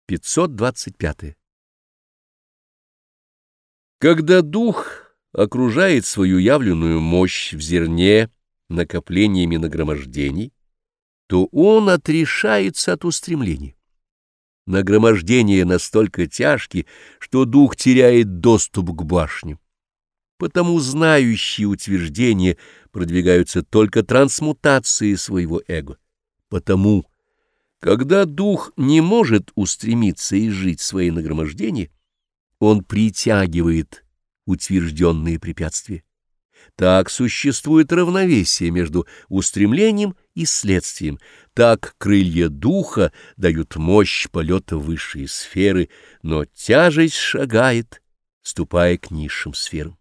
525. Когда дух окружает свою явленную мощь в зерне накоплениями нагромождений, то он отрешается от устремлений. Нагромождения настолько тяжки, что дух теряет доступ к башне. Потому знающие утверждения продвигаются только трансмутацией своего эго. Потому, когда дух не может устремиться и жить свои нагромождения, он притягивает утвержденные препятствия. Так существует равновесие между устремлением и следствием. Так крылья духа дают мощь полета в высшие сферы, но тяжесть шагает, ступая к низшим сферам.